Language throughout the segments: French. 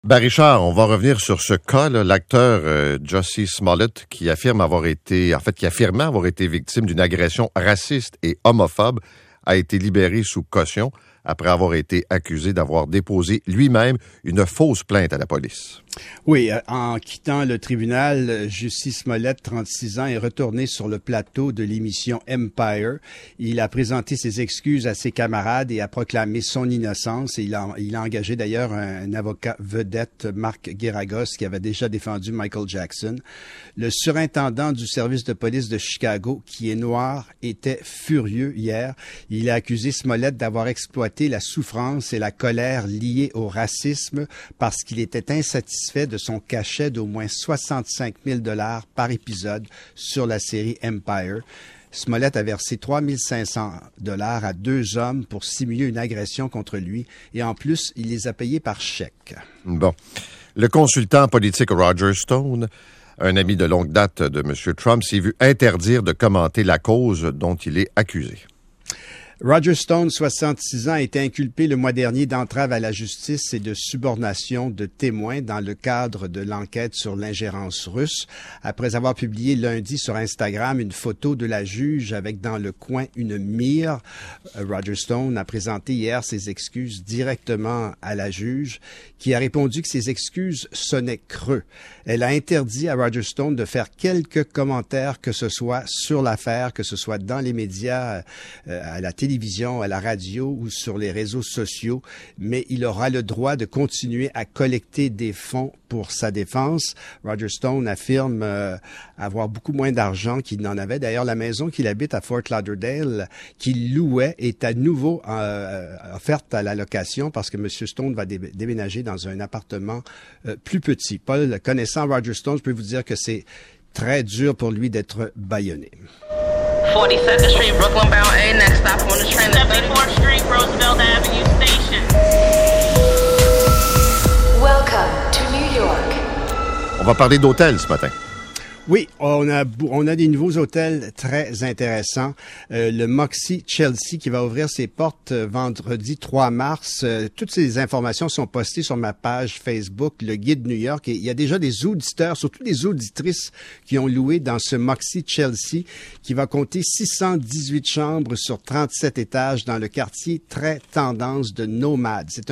Ben Richard, on va revenir sur ce cas, là, l'acteur Jussie Smollett qui affirmait avoir été victime d'une agression raciste et homophobe, a été libéré sous caution après avoir été accusé d'avoir déposé lui-même une fausse plainte à la police. Oui, en quittant le tribunal, Jussie Smollett, 36 ans, est retourné sur le plateau de l'émission Empire. Il a présenté ses excuses à ses camarades et a proclamé son innocence. Et il a engagé d'ailleurs un avocat vedette, Mark Geragos, qui avait déjà défendu Michael Jackson. Le surintendant du service de police de Chicago, qui est noir, était furieux hier. Il a accusé Smollett d'avoir exploité la souffrance et la colère liées au racisme parce qu'il était insatisfait de son cachet d'au moins 65 000 $ par épisode sur la série Empire. Smollett a versé 3 500 $ à 2 hommes pour simuler une agression contre lui et en plus, il les a payés par chèque. Bon. Le consultant politique Roger Stone, un ami de longue date de M. Trump, s'est vu interdire de commenter la cause dont il est accusé. Roger Stone, 66 ans, a été inculpé le mois dernier d'entrave à la justice et de subornation de témoins dans le cadre de l'enquête sur l'ingérence russe, après avoir publié lundi sur Instagram une photo de la juge avec dans le coin une mire. Roger Stone a présenté hier ses excuses directement à la juge, qui a répondu que ses excuses sonnaient creux. Elle a interdit à Roger Stone de faire quelques commentaires que ce soit sur l'affaire, que ce soit dans les médias, à la télévision, à la radio ou sur les réseaux sociaux, mais il aura le droit de continuer à collecter des fonds pour sa défense. Roger Stone affirme avoir beaucoup moins d'argent qu'il n'en avait. D'ailleurs, la maison qu'il habite à Fort Lauderdale, qu'il louait, est à nouveau offerte à la location parce que M. Stone va déménager dans un appartement plus petit. Paul, connaissant Roger Stone, je peux vous dire que c'est très dur pour lui d'être bâillonné. 42nd Street, Brooklyn bound A, next stop on the train. 74th Street, Roosevelt Avenue Station. Welcome to New York. On va parler d'hôtels ce matin. Oui, on a des nouveaux hôtels très intéressants. Le Moxy Chelsea qui va ouvrir ses portes vendredi 3 mars. Toutes ces informations sont postées sur ma page Facebook, le Guide New York. Et il y a déjà des auditeurs, surtout des auditrices, qui ont loué dans ce Moxy Chelsea qui va compter 618 chambres sur 37 étages dans le quartier très tendance de Nomade. C'est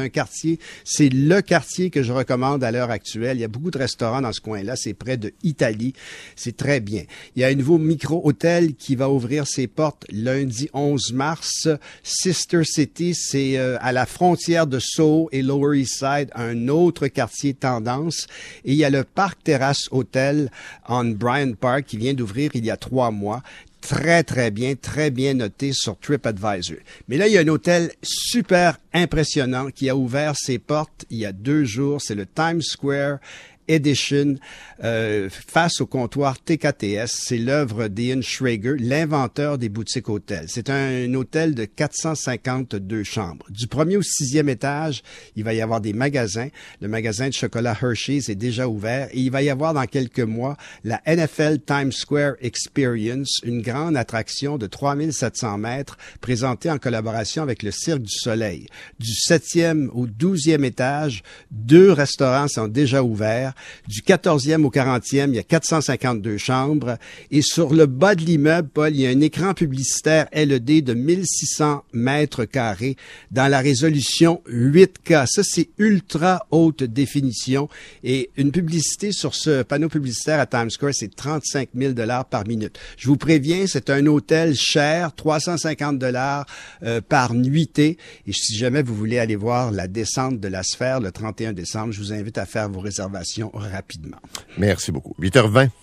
le quartier que je recommande à l'heure actuelle. Il y a beaucoup de restaurants dans ce coin-là. C'est près de Italie. C'est très bien. Il y a un nouveau micro-hôtel qui va ouvrir ses portes lundi 11 mars. Sister City, c'est à la frontière de Soho et Lower East Side, un autre quartier tendance. Et il y a le Parc Terrace Hotel on Bryant Park qui vient d'ouvrir il y a 3 mois. Très bien noté sur TripAdvisor. Mais là, il y a un hôtel super impressionnant qui a ouvert ses portes il y a 2 jours. C'est le Times Square Edition, face au comptoir TKTS. C'est l'œuvre d'Ian Schrager, l'inventeur des boutiques hôtels. C'est un hôtel de 452 chambres. Du 1er au 6e étage, il va y avoir des magasins. Le magasin de chocolat Hershey's est déjà ouvert et il va y avoir dans quelques mois la NFL Times Square Experience, une grande attraction de 3700 mètres présentée en collaboration avec le Cirque du Soleil. Du 7e au 12e étage, 2 restaurants sont déjà ouverts. Du 14e au 40e, il y a 452 chambres. Et sur le bas de l'immeuble, Paul, il y a un écran publicitaire LED de 1600 mètres carrés dans la résolution 8K. Ça, c'est ultra haute définition. Et une publicité sur ce panneau publicitaire à Times Square, c'est 35 000 $ par minute. Je vous préviens, c'est un hôtel cher, 350 $ par nuitée. Et si jamais vous voulez aller voir la descente de la sphère le 31 décembre, je vous invite à faire vos réservations rapidement. Merci beaucoup. 8h20.